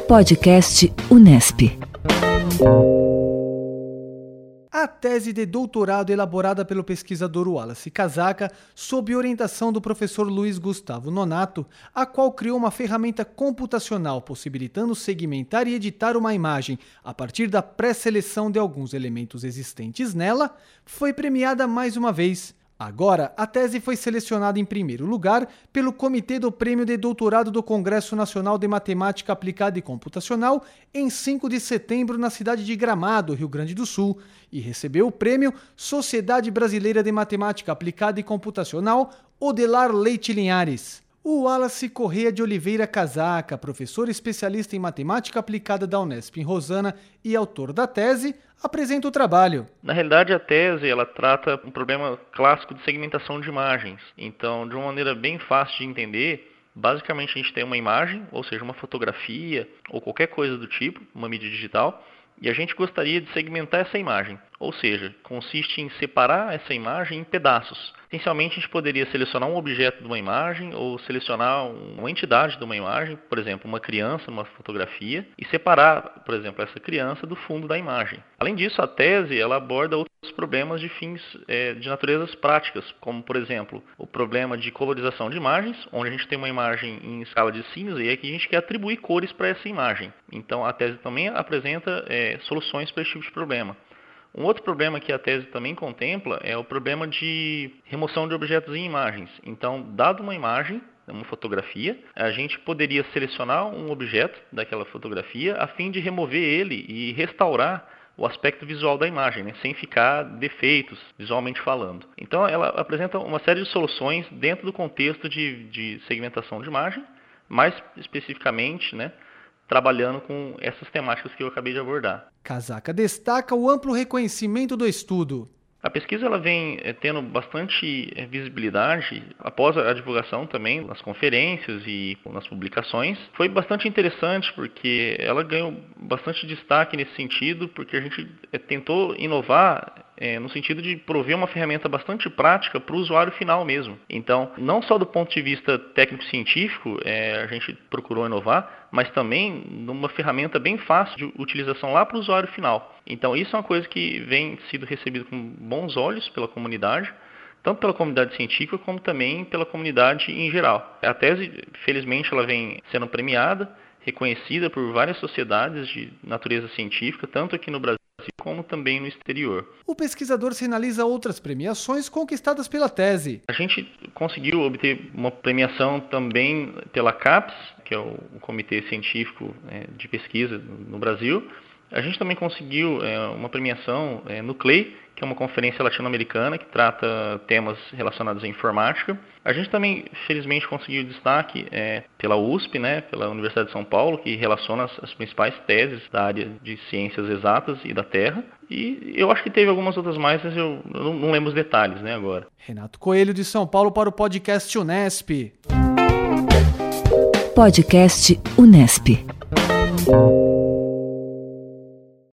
Podcast Unesp. A tese de doutorado elaborada pelo pesquisador Wallace Casaca, sob orientação do professor Luiz Gustavo Nonato, a qual criou uma ferramenta computacional possibilitando segmentar e editar uma imagem a partir da pré-seleção de alguns elementos existentes nela, foi premiada mais uma vez. Agora, a tese foi selecionada em primeiro lugar pelo Comitê do Prêmio de Doutorado do Congresso Nacional de Matemática Aplicada e Computacional em 5 de setembro na cidade de Gramado, Rio Grande do Sul, e recebeu o prêmio Sociedade Brasileira de Matemática Aplicada e Computacional Odelar Leite Linhares. O Wallace Correia de Oliveira Casaca, professor especialista em matemática aplicada da Unesp em Rosana e autor da tese, apresenta o trabalho. Na realidade, a tese ela trata um problema clássico de segmentação de imagens. Então, de uma maneira bem fácil de entender, basicamente a gente tem uma imagem, ou seja, uma fotografia ou qualquer coisa do tipo, uma mídia digital, e a gente gostaria de segmentar essa imagem. Ou seja, consiste em separar essa imagem em pedaços. Essencialmente, a gente poderia selecionar um objeto de uma imagem ou selecionar uma entidade de uma imagem, por exemplo, uma criança numa fotografia, e separar, por exemplo, essa criança do fundo da imagem. Além disso, a tese ela aborda outros problemas de fins de naturezas práticas, como, por exemplo, o problema de colorização de imagens, onde a gente tem uma imagem em escala de cinza e aqui a gente quer atribuir cores para essa imagem. Então, a tese também apresenta soluções para esse tipo de problema. Um outro problema que a tese também contempla é o problema de remoção de objetos em imagens. Então, dado uma imagem, uma fotografia, a gente poderia selecionar um objeto daquela fotografia a fim de remover ele e restaurar o aspecto visual da imagem, né, sem ficar defeitos, visualmente falando. Então, ela apresenta uma série de soluções dentro do contexto de segmentação de imagem, mais especificamente, né, trabalhando com essas temáticas que eu acabei de abordar. Casaca destaca o amplo reconhecimento do estudo. A pesquisa ela vem tendo bastante visibilidade após a divulgação também nas conferências e nas publicações. Foi bastante interessante porque ela ganhou bastante destaque nesse sentido, porque a gente tentou inovar no sentido de prover uma ferramenta bastante prática para o usuário final mesmo. Então, não só do ponto de vista técnico-científico a gente procurou inovar, mas também numa ferramenta bem fácil de utilização lá para o usuário final. Então, isso é uma coisa que vem sido recebida com bons olhos pela comunidade, tanto pela comunidade científica como também pela comunidade em geral. A tese, felizmente, ela vem sendo premiada, reconhecida por várias sociedades de natureza científica, tanto aqui no Brasil como também no exterior. O pesquisador sinaliza outras premiações conquistadas pela tese. A gente conseguiu obter uma premiação também pela CAPES, que é o Comitê Científico de Pesquisa no Brasil. A gente também conseguiu uma premiação no CLEI, que é uma conferência latino-americana que trata temas relacionados à informática. A gente também, felizmente, conseguiu destaque pela USP, né, pela Universidade de São Paulo, que relaciona as principais teses da área de ciências exatas e da Terra. E eu acho que teve algumas outras mais, mas eu não lembro os detalhes, né, agora. Renato Coelho, de São Paulo, para o Podcast Unesp. Podcast Unesp.